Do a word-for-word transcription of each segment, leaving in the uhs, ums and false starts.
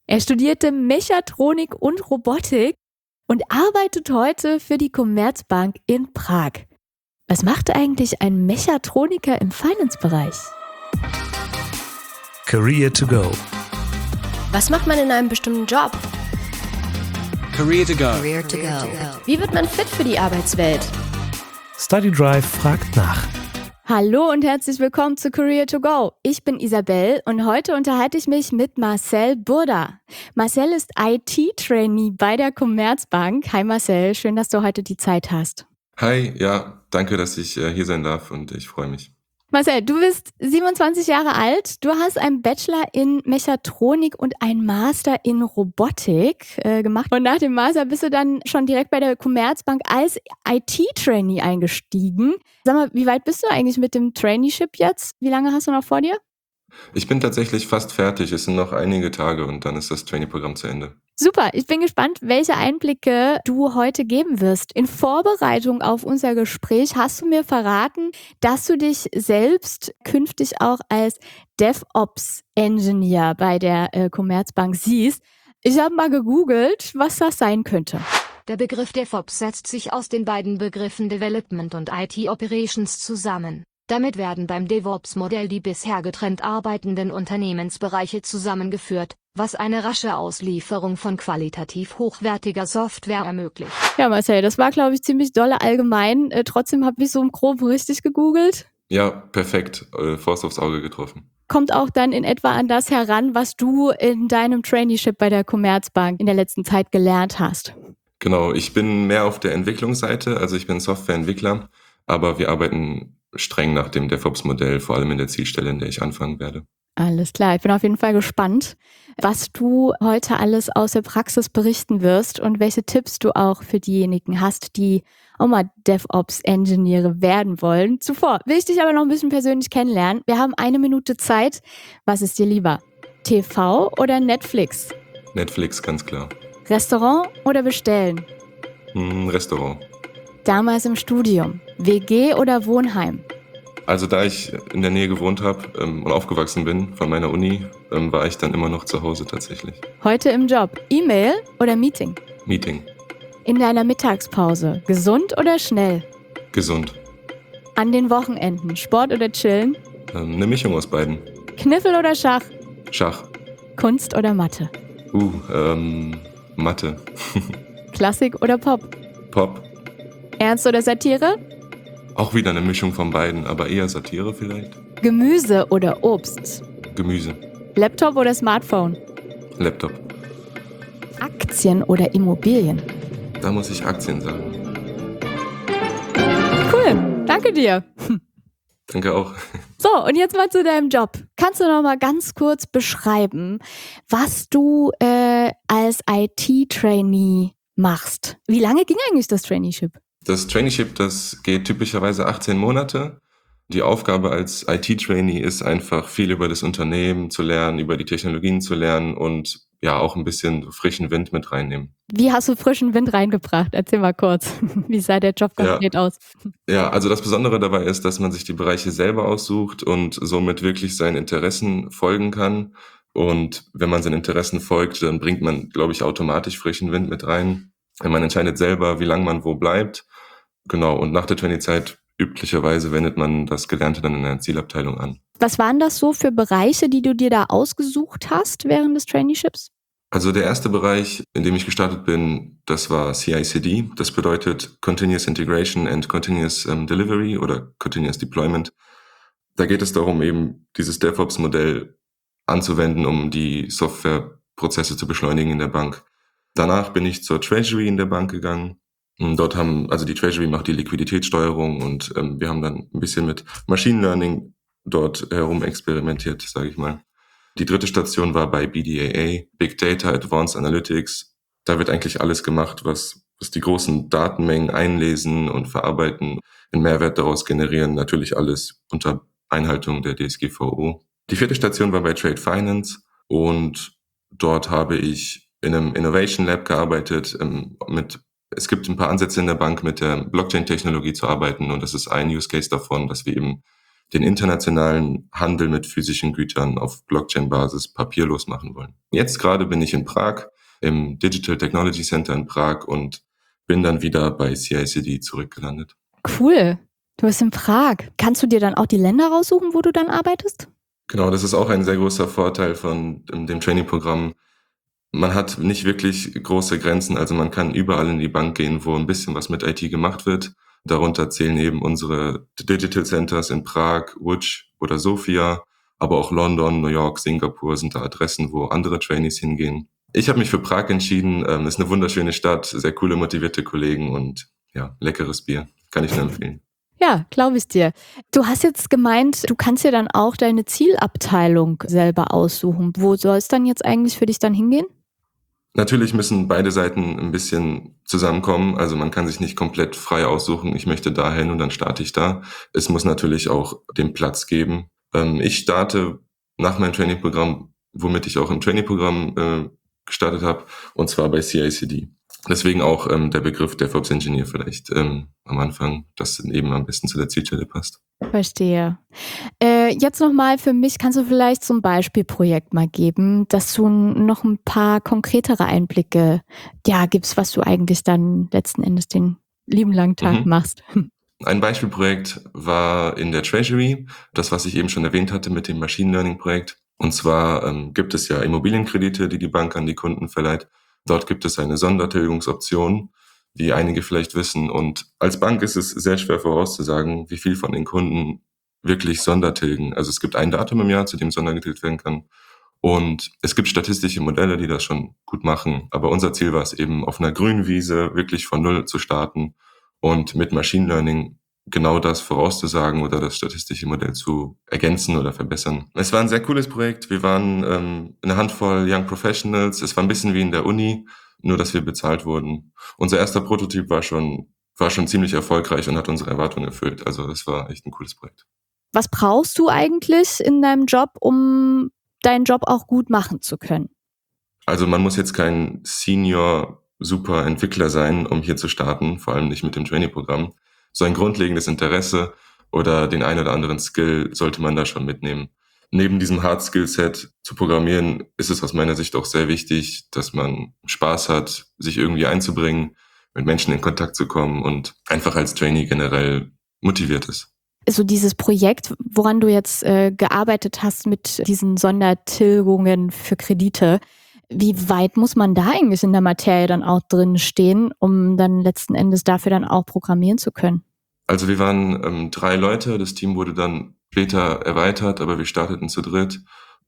Er studierte Mechatronik und Robotik und arbeitet heute für die Commerzbank in Prag. Was macht eigentlich ein Mechatroniker im Finance-Bereich? Career to go. Was macht man in einem bestimmten Job? Career to go. Career to go. Wie wird man fit für die Arbeitswelt? Study Drive fragt nach. Hallo und herzlich willkommen zu Career to go. Ich bin Isabel und heute unterhalte ich mich mit Marcel Burda. Marcel ist I T-Trainee bei der Commerzbank. Hi Marcel, schön, dass du heute die Zeit hast. Hi, ja, danke, dass ich äh, hier sein darf und ich freue mich. Marcel, du bist siebenundzwanzig Jahre alt, du hast einen Bachelor in Mechatronik und einen Master in Robotik äh, gemacht. Und nach dem Master bist du dann schon direkt bei der Commerzbank als I T-Trainee eingestiegen. Sag mal, wie weit bist du eigentlich mit dem Traineeship jetzt? Wie lange hast du noch vor dir? Ich bin tatsächlich fast fertig, es sind noch einige Tage und dann ist das Trainee-Programm zu Ende. Super, ich bin gespannt, welche Einblicke du heute geben wirst. In Vorbereitung auf unser Gespräch hast du mir verraten, dass du dich selbst künftig auch als DevOps-Engineer bei der äh, Commerzbank siehst. Ich habe mal gegoogelt, was das sein könnte. Der Begriff DevOps setzt sich aus den beiden Begriffen Development und I T Operations zusammen. Damit werden beim DevOps-Modell die bisher getrennt arbeitenden Unternehmensbereiche zusammengeführt, was eine rasche Auslieferung von qualitativ hochwertiger Software ermöglicht. Ja, Marcel, das war, glaube ich, ziemlich dolle allgemein. Äh, trotzdem habe ich so im Groben richtig gegoogelt. Ja, perfekt, äh, Faust aufs Auge getroffen. Kommt auch dann in etwa an das heran, was du in deinem Traineeship bei der Commerzbank in der letzten Zeit gelernt hast. Genau, ich bin mehr auf der Entwicklungsseite, also ich bin Softwareentwickler, aber wir arbeiten streng nach dem DevOps-Modell, vor allem in der Zielstelle, in der ich anfangen werde. Alles klar, ich bin auf jeden Fall gespannt, was du heute alles aus der Praxis berichten wirst und welche Tipps du auch für diejenigen hast, die auch mal DevOps-Ingenieure werden wollen. Zuvor will ich dich aber noch ein bisschen persönlich kennenlernen. Wir haben eine Minute Zeit. Was ist dir lieber? T V oder Netflix? Netflix, ganz klar. Restaurant oder bestellen? Hm, Restaurant. Damals im Studium. W G oder Wohnheim? Also da ich in der Nähe gewohnt habe ähm, und aufgewachsen bin von meiner Uni, ähm, war ich dann immer noch zu Hause tatsächlich. Heute im Job. E-Mail oder Meeting? Meeting. In deiner Mittagspause. Gesund oder schnell? Gesund. An den Wochenenden. Sport oder chillen? Ähm, eine Mischung aus beiden. Kniffel oder Schach? Schach. Kunst oder Mathe? Uh, ähm, Mathe. Klassik oder Pop? Pop. Ernst oder Satire? Auch wieder eine Mischung von beiden, aber eher Satire vielleicht. Gemüse oder Obst? Gemüse. Laptop oder Smartphone? Laptop. Aktien oder Immobilien? Da muss ich Aktien sagen. Cool, danke dir. Danke auch. So, und jetzt mal zu deinem Job. Kannst du noch mal ganz kurz beschreiben, was du äh, als I T-Trainee machst? Wie lange ging eigentlich das Traineeship? Das Traineeship, das geht typischerweise achtzehn Monate. Die Aufgabe als I T-Trainee ist einfach viel über das Unternehmen zu lernen, über die Technologien zu lernen und ja auch ein bisschen frischen Wind mit reinnehmen. Wie hast du frischen Wind reingebracht? Erzähl mal kurz. Wie sah der Job konkret ja. aus? Ja, also das Besondere dabei ist, dass man sich die Bereiche selber aussucht und somit wirklich seinen Interessen folgen kann. Und wenn man seinen Interessen folgt, dann bringt man, glaube ich, automatisch frischen Wind mit rein. Man entscheidet selber, wie lange man wo bleibt. Genau, und nach der Trainee-Zeit üblicherweise wendet man das Gelernte dann in einer Zielabteilung an. Was waren das so für Bereiche, die du dir da ausgesucht hast während des Traineeships? Also der erste Bereich, in dem ich gestartet bin, das war C I C D. Das bedeutet Continuous Integration and Continuous um, Delivery oder Continuous Deployment. Da geht es darum, eben dieses DevOps-Modell anzuwenden, um die Softwareprozesse zu beschleunigen in der Bank. Danach bin ich zur Treasury in der Bank gegangen. Und dort haben, also die Treasury macht die Liquiditätssteuerung und ähm, wir haben dann ein bisschen mit Machine Learning dort herum experimentiert, sage ich mal. Die dritte Station war bei B D A A, Big Data, Advanced Analytics. Da wird eigentlich alles gemacht, was, was die großen Datenmengen einlesen und verarbeiten, einen Mehrwert daraus generieren. Natürlich alles unter Einhaltung der D S G V O. Die vierte Station war bei Trade Finance und dort habe ich in einem Innovation Lab gearbeitet. Mit, es gibt ein paar Ansätze in der Bank, mit der Blockchain-Technologie zu arbeiten und das ist ein Use Case davon, dass wir eben den internationalen Handel mit physischen Gütern auf Blockchain-Basis papierlos machen wollen. Jetzt gerade bin ich in Prag, im Digital Technology Center in Prag und bin dann wieder bei C I C D zurückgelandet. Cool. Du bist in Prag. Kannst du dir dann auch die Länder raussuchen, wo du dann arbeitest? Genau, das ist auch ein sehr großer Vorteil von dem Training-Programm. Man hat nicht wirklich große Grenzen, also man kann überall in die Bank gehen, wo ein bisschen was mit I T gemacht wird. Darunter zählen eben unsere Digital Centers in Prag, Łódź oder Sofia, aber auch London, New York, Singapur sind da Adressen, wo andere Trainees hingehen. Ich habe mich für Prag entschieden. Ähm, ist eine wunderschöne Stadt, sehr coole, motivierte Kollegen und ja, leckeres Bier. Kann ich nur empfehlen. Ja, glaube ich dir. Du hast jetzt gemeint, du kannst dir dann auch deine Zielabteilung selber aussuchen. Wo soll es dann jetzt eigentlich für dich dann hingehen? Natürlich müssen beide Seiten ein bisschen zusammenkommen. Also man kann sich nicht komplett frei aussuchen, ich möchte dahin und dann starte ich da. Es muss natürlich auch den Platz geben. Ähm, ich starte nach meinem Trainingprogramm, womit ich auch im Trainingprogramm äh, gestartet habe, und zwar bei C I C D. Deswegen auch ähm, der Begriff DevOps Engineer vielleicht ähm, am Anfang, das eben am besten zu der Zielstelle passt. Verstehe. Äh, jetzt nochmal für mich, kannst du vielleicht so ein Beispielprojekt mal geben, dass du noch ein paar konkretere Einblicke ja, gibst, was du eigentlich dann letzten Endes den lieben langen Tag mhm. machst. Ein Beispielprojekt war in der Treasury, das, was ich eben schon erwähnt hatte mit dem Machine Learning Projekt. Und zwar ähm, gibt es ja Immobilienkredite, die die Bank an die Kunden verleiht. Dort gibt es eine Sondertilgungsoption, wie einige vielleicht wissen. Und als Bank ist es sehr schwer vorauszusagen, wie viel von den Kunden wirklich Sondertilgen. Also es gibt ein Datum im Jahr, zu dem Sondergetilgt werden kann. Und es gibt statistische Modelle, die das schon gut machen. Aber unser Ziel war es eben, auf einer grünen Wiese wirklich von Null zu starten und mit Machine Learning genau das vorauszusagen oder das statistische Modell zu ergänzen oder verbessern. Es war ein sehr cooles Projekt. Wir waren ähm, eine Handvoll Young Professionals. Es war ein bisschen wie in der Uni, nur dass wir bezahlt wurden. Unser erster Prototyp war schon, war schon ziemlich erfolgreich und hat unsere Erwartungen erfüllt. Also das war echt ein cooles Projekt. Was brauchst du eigentlich in deinem Job, um deinen Job auch gut machen zu können? Also man muss jetzt kein Senior super Entwickler sein, um hier zu starten, vor allem nicht mit dem Trainee-Programm. So ein grundlegendes Interesse oder den einen oder anderen Skill sollte man da schon mitnehmen. Neben diesem Hard-Skill-Set zu programmieren, ist es aus meiner Sicht auch sehr wichtig, dass man Spaß hat, sich irgendwie einzubringen, mit Menschen in Kontakt zu kommen und einfach als Trainee generell motiviert ist. So dieses Projekt, woran du jetzt äh, gearbeitet hast mit diesen Sondertilgungen für Kredite, wie weit muss man da eigentlich in der Materie dann auch drin stehen, um dann letzten Endes dafür dann auch programmieren zu können? Also wir waren ähm, drei Leute, das Team wurde dann später erweitert, aber wir starteten zu dritt.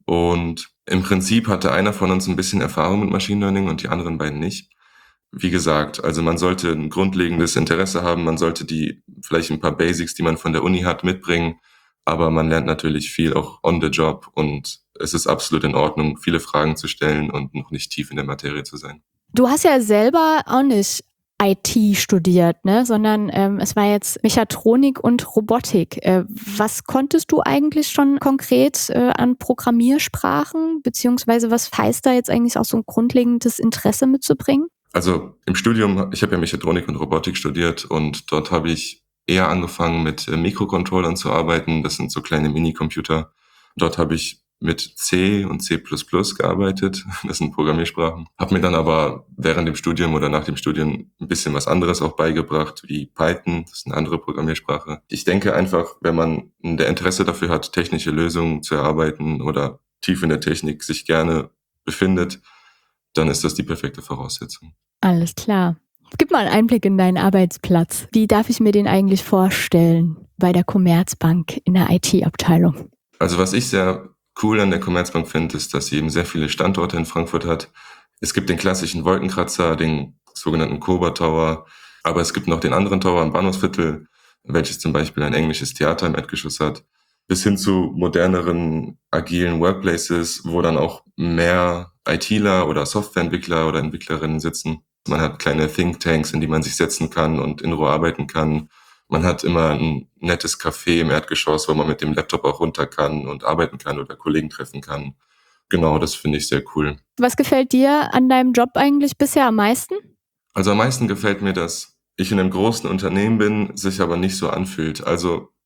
Und im Prinzip hatte einer von uns ein bisschen Erfahrung mit Machine Learning und die anderen beiden nicht. Wie gesagt, also man sollte ein grundlegendes Interesse haben, man sollte die vielleicht ein paar Basics, die man von der Uni hat, mitbringen, aber man lernt natürlich viel auch on the job und es ist absolut in Ordnung, viele Fragen zu stellen und noch nicht tief in der Materie zu sein. Du hast ja selber auch nicht I T studiert, ne, sondern ähm, es war jetzt Mechatronik und Robotik. Äh, was konntest du eigentlich schon konkret äh, an Programmiersprachen, beziehungsweise was heißt da jetzt eigentlich auch so ein grundlegendes Interesse mitzubringen? Also im Studium, ich habe ja Mechatronik und Robotik studiert und dort habe ich eher angefangen mit äh, Mikrocontrollern zu arbeiten. Das sind so kleine Minicomputer. Dort habe ich mit C und C plus plus gearbeitet. Das sind Programmiersprachen. Habe mir dann aber während dem Studium oder nach dem Studium ein bisschen was anderes auch beigebracht, wie Python. Das ist eine andere Programmiersprache. Ich denke einfach, wenn man der Interesse dafür hat, technische Lösungen zu erarbeiten oder tief in der Technik sich gerne befindet, dann ist das die perfekte Voraussetzung. Alles klar. Gib mal einen Einblick in deinen Arbeitsplatz. Wie darf ich mir den eigentlich vorstellen bei der Commerzbank in der I T-Abteilung? Also was ich sehr cool an der Commerzbank finde, ist, dass sie eben sehr viele Standorte in Frankfurt hat. Es gibt den klassischen Wolkenkratzer, den sogenannten Cobra Tower, aber es gibt noch den anderen Tower im Bahnhofsviertel, welches zum Beispiel ein englisches Theater im Erdgeschoss hat, bis hin zu moderneren, agilen Workplaces, wo dann auch mehr ITler oder Softwareentwickler oder Entwicklerinnen sitzen. Man hat kleine Thinktanks, in die man sich setzen kann und in Ruhe arbeiten kann. Man hat immer ein nettes Café im Erdgeschoss, wo man mit dem Laptop auch runter kann und arbeiten kann oder Kollegen treffen kann. Genau, das finde ich sehr cool. Was gefällt dir an deinem Job eigentlich bisher am meisten? Also am meisten gefällt mir, dass ich in einem großen Unternehmen bin, sich aber nicht so anfühlt. Also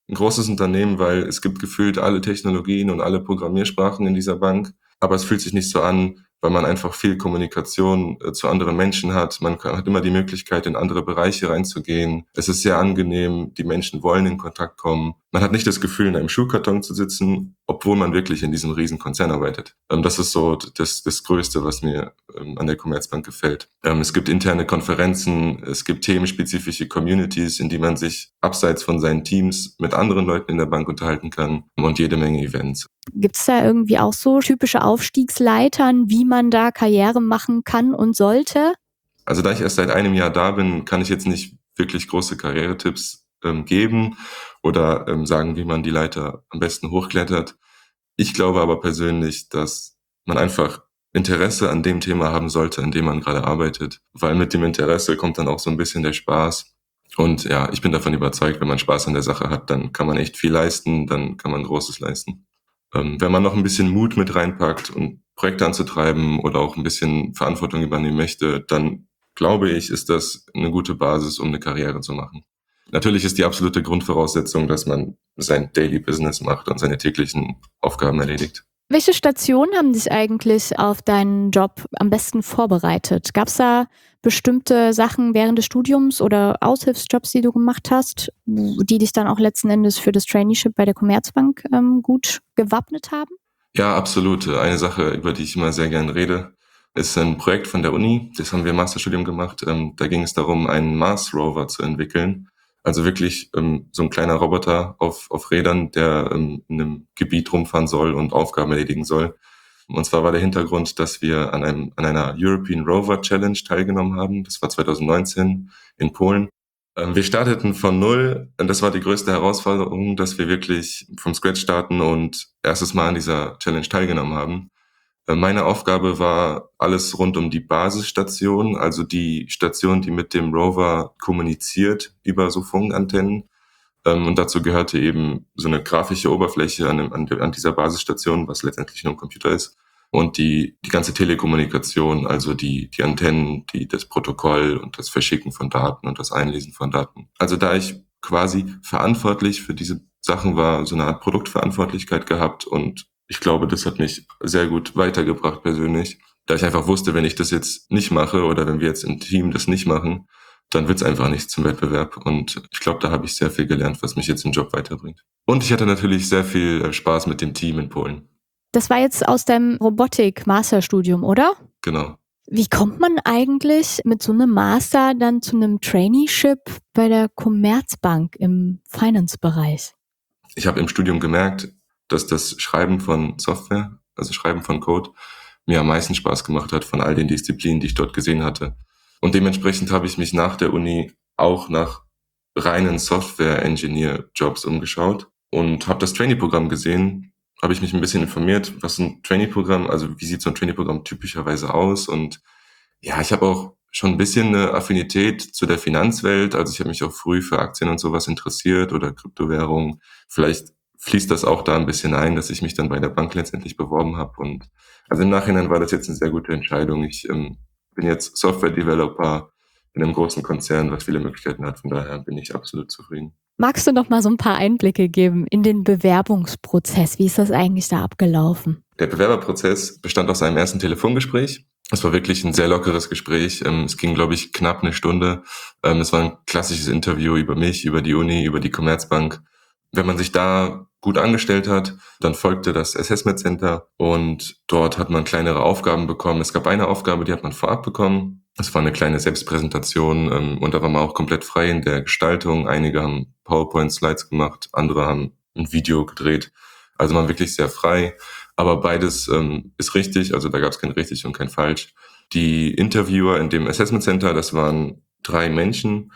ein großes Unternehmen, weil es gibt gefühlt alle Technologien und alle Programmiersprachen in dieser Bank. Aber es fühlt sich nicht so an, weil man einfach viel Kommunikation äh, zu anderen Menschen hat. Man kann, hat immer die Möglichkeit, in andere Bereiche reinzugehen. Es ist sehr angenehm, die Menschen wollen in Kontakt kommen. Man hat nicht das Gefühl, in einem Schuhkarton zu sitzen, obwohl man wirklich in diesem riesen Konzern arbeitet. Ähm, das ist so das, das Größte, was mir ähm, an der Commerzbank gefällt. Ähm, es gibt interne Konferenzen, es gibt themenspezifische Communities, in die man sich abseits von seinen Teams mit anderen Leuten in der Bank unterhalten kann und jede Menge Events. Gibt es da irgendwie auch so typische Aufstiegsleitern, wie man da Karriere machen kann und sollte? Also da ich erst seit einem Jahr da bin, kann ich jetzt nicht wirklich große Karrieretipps ähm, geben oder ähm, sagen, wie man die Leiter am besten hochklettert. Ich glaube aber persönlich, dass man einfach Interesse an dem Thema haben sollte, an dem man gerade arbeitet, weil mit dem Interesse kommt dann auch so ein bisschen der Spaß. Und ja, ich bin davon überzeugt, wenn man Spaß an der Sache hat, dann kann man echt viel leisten, dann kann man Großes leisten. Ähm, wenn man noch ein bisschen Mut mit reinpackt und Projekte anzutreiben oder auch ein bisschen Verantwortung übernehmen möchte, dann glaube ich, ist das eine gute Basis, um eine Karriere zu machen. Natürlich ist die absolute Grundvoraussetzung, dass man sein Daily Business macht und seine täglichen Aufgaben erledigt. Welche Stationen haben dich eigentlich auf deinen Job am besten vorbereitet? Gab es da bestimmte Sachen während des Studiums oder Aushilfsjobs, die du gemacht hast, die dich dann auch letzten Endes für das Traineeship bei der Commerzbank ähm, gut gewappnet haben? Ja, absolut. Eine Sache, über die ich immer sehr gern rede, ist ein Projekt von der Uni. Das haben wir im Masterstudium gemacht. Ähm, da ging es darum, einen Mars Rover zu entwickeln. Also wirklich ähm, so ein kleiner Roboter auf, auf Rädern, der ähm, in einem Gebiet rumfahren soll und Aufgaben erledigen soll. Und zwar war der Hintergrund, dass wir an einem an einer European Rover Challenge teilgenommen haben. Das war zwanzig neunzehn in Polen. Ähm, wir starteten von null. Und das war die größte Herausforderung, dass wir wirklich vom Scratch starten und erstes Mal an dieser Challenge teilgenommen haben. Meine Aufgabe war alles rund um die Basisstation, also die Station, die mit dem Rover kommuniziert über so Funkantennen. Und dazu gehörte eben so eine grafische Oberfläche an, an, an dieser Basisstation, was letztendlich nur ein Computer ist. Und die, die ganze Telekommunikation, also die, die Antennen, die, das Protokoll und das Verschicken von Daten und das Einlesen von Daten. Also da ich quasi verantwortlich für diese Sachen war, so eine Art Produktverantwortlichkeit gehabt und ich glaube, das hat mich sehr gut weitergebracht persönlich, da ich einfach wusste, wenn ich das jetzt nicht mache oder wenn wir jetzt im Team das nicht machen, dann wird's einfach nicht zum Wettbewerb. Und ich glaube, da habe ich sehr viel gelernt, was mich jetzt im Job weiterbringt. Und ich hatte natürlich sehr viel Spaß mit dem Team in Polen. Das war jetzt aus deinem Robotik-Masterstudium, oder? Genau. Wie kommt man eigentlich mit so einem Master dann zu einem Traineeship bei der Commerzbank im Finance-Bereich? Ich habe im Studium gemerkt, dass das Schreiben von Software, also Schreiben von Code, mir am meisten Spaß gemacht hat von all den Disziplinen, die ich dort gesehen hatte. Und dementsprechend habe ich mich nach der Uni auch nach reinen Software-Engineer-Jobs umgeschaut und habe das Trainee-Programm gesehen, habe ich mich ein bisschen informiert, was ein Trainee-Programm, also wie sieht so ein Trainee-Programm typischerweise aus. Und ja, ich habe auch schon ein bisschen eine Affinität zu der Finanzwelt, also ich habe mich auch früh für Aktien und sowas interessiert oder Kryptowährungen. Vielleicht fließt das auch da ein bisschen ein, dass ich mich dann bei der Bank letztendlich beworben habe. Und also im Nachhinein war das jetzt eine sehr gute Entscheidung. Ich ähm, bin jetzt Software-Developer in einem großen Konzern, was viele Möglichkeiten hat. Von daher bin ich absolut zufrieden. Magst du noch mal so ein paar Einblicke geben in den Bewerbungsprozess? Wie ist das eigentlich da abgelaufen? Der Bewerberprozess bestand aus einem ersten Telefongespräch. Es war wirklich ein sehr lockeres Gespräch. Es ging, glaube ich, knapp eine Stunde. Es war ein klassisches Interview über mich, über die Uni, über die Commerzbank. Wenn man sich da gut angestellt hat, dann folgte das Assessment Center und dort hat man kleinere Aufgaben bekommen. Es gab eine Aufgabe, die hat man vorab bekommen. Es war eine kleine Selbstpräsentation ähm, und da war man auch komplett frei in der Gestaltung. Einige haben PowerPoint-Slides gemacht, andere haben ein Video gedreht. Also man wirklich sehr frei. Aber beides ähm, ist richtig, also da gab es kein richtig und kein falsch. Die Interviewer in dem Assessment Center, das waren drei Menschen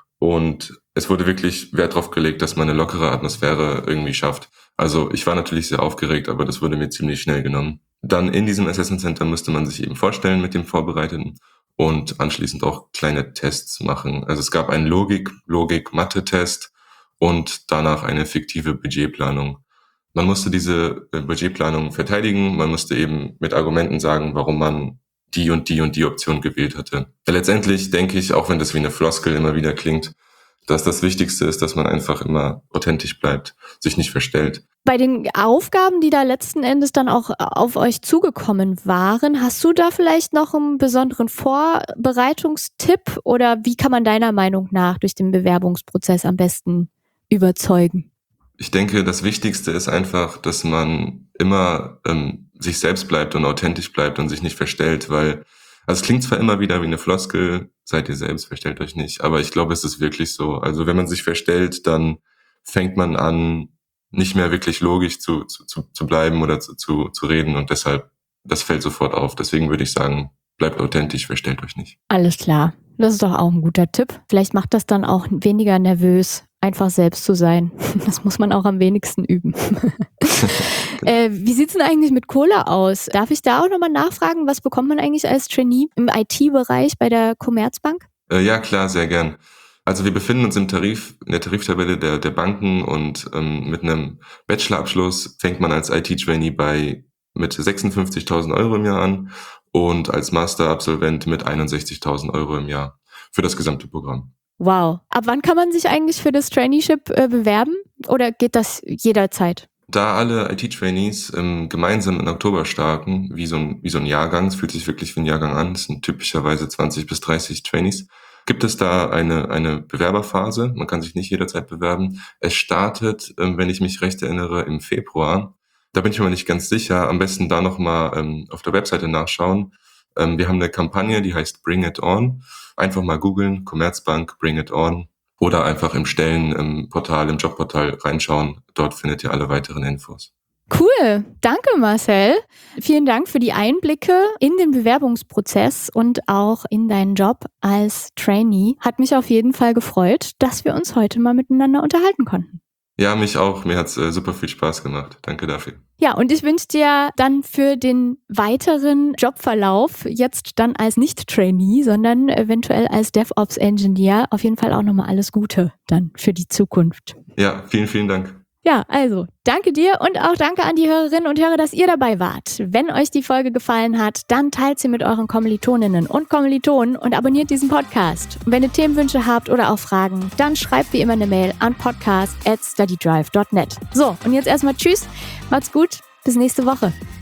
und es wurde wirklich Wert drauf gelegt, dass man eine lockere Atmosphäre irgendwie schafft. Also ich war natürlich sehr aufgeregt, aber das wurde mir ziemlich schnell genommen. Dann in diesem Assessment Center müsste man sich eben vorstellen mit dem Vorbereiteten und anschließend auch kleine Tests machen. Also es gab einen Logik, Logik-Mathe-Test und danach eine fiktive Budgetplanung. Man musste diese Budgetplanung verteidigen, man musste eben mit Argumenten sagen, warum man die und die und die Option gewählt hatte. Letztendlich denke ich, auch wenn das wie eine Floskel immer wieder klingt, dass das Wichtigste ist, dass man einfach immer authentisch bleibt, sich nicht verstellt. Bei den Aufgaben, die da letzten Endes dann auch auf euch zugekommen waren, hast du da vielleicht noch einen besonderen Vorbereitungstipp oder wie kann man deiner Meinung nach durch den Bewerbungsprozess am besten überzeugen? Ich denke, das Wichtigste ist einfach, dass man immer ähm, sich selbst bleibt und authentisch bleibt und sich nicht verstellt, weil, also es klingt zwar immer wieder wie eine Floskel, seid ihr selbst, verstellt euch nicht, aber ich glaube, es ist wirklich so. Also wenn man sich verstellt, dann fängt man an, nicht mehr wirklich logisch zu, zu, zu bleiben oder zu, zu, zu reden und deshalb, das fällt sofort auf. Deswegen würde ich sagen, bleibt authentisch, verstellt euch nicht. Alles klar. Das ist doch auch ein guter Tipp. Vielleicht macht das dann auch weniger nervös, einfach selbst zu sein. Das muss man auch am wenigsten üben. äh, wie sieht's denn eigentlich mit Kohle aus? Darf ich da auch nochmal nachfragen, was bekommt man eigentlich als Trainee im I T-Bereich bei der Commerzbank? Äh, ja, klar, sehr gern. Also wir befinden uns im Tarif, in der Tariftabelle der, der Banken und ähm, mit einem Bachelorabschluss fängt man als I T-Trainee bei mit sechsundfünfzigtausend Euro im Jahr an und als Masterabsolvent mit einundsechzigtausend Euro im Jahr für das gesamte Programm. Wow. Ab wann kann man sich eigentlich für das Traineeship äh, bewerben oder geht das jederzeit? Da alle I T-Trainees ähm, gemeinsam im Oktober starten, wie so ein, wie so ein Jahrgang, es fühlt sich wirklich wie ein Jahrgang an, es sind typischerweise zwanzig bis dreißig Trainees, gibt es da eine, eine Bewerberphase. Man kann sich nicht jederzeit bewerben. Es startet, ähm, wenn ich mich recht erinnere, im Februar. Da bin ich mir nicht ganz sicher. Am besten da nochmal ähm, auf der Webseite nachschauen. Ähm, wir haben eine Kampagne, die heißt Bring It On. Einfach mal googeln, Commerzbank, Bring It On. Oder einfach im Stellenportal, im Jobportal reinschauen. Dort findet ihr alle weiteren Infos. Cool, danke Marcel. Vielen Dank für die Einblicke in den Bewerbungsprozess und auch in deinen Job als Trainee. Hat mich auf jeden Fall gefreut, dass wir uns heute mal miteinander unterhalten konnten. Ja, mich auch. Mir hat's äh, super viel Spaß gemacht. Danke dafür. Ja, und ich wünsche dir dann für den weiteren Jobverlauf, jetzt dann als Nicht-Trainee, sondern eventuell als DevOps-Engineer, auf jeden Fall auch nochmal alles Gute dann für die Zukunft. Ja, vielen, vielen Dank. Ja, also danke dir und auch danke an die Hörerinnen und Hörer, dass ihr dabei wart. Wenn euch die Folge gefallen hat, dann teilt sie mit euren Kommilitoninnen und Kommilitonen und abonniert diesen Podcast. Und wenn ihr Themenwünsche habt oder auch Fragen, dann schreibt wie immer eine Mail an podcast at studydrive dot net. So, und jetzt erstmal tschüss, macht's gut, bis nächste Woche.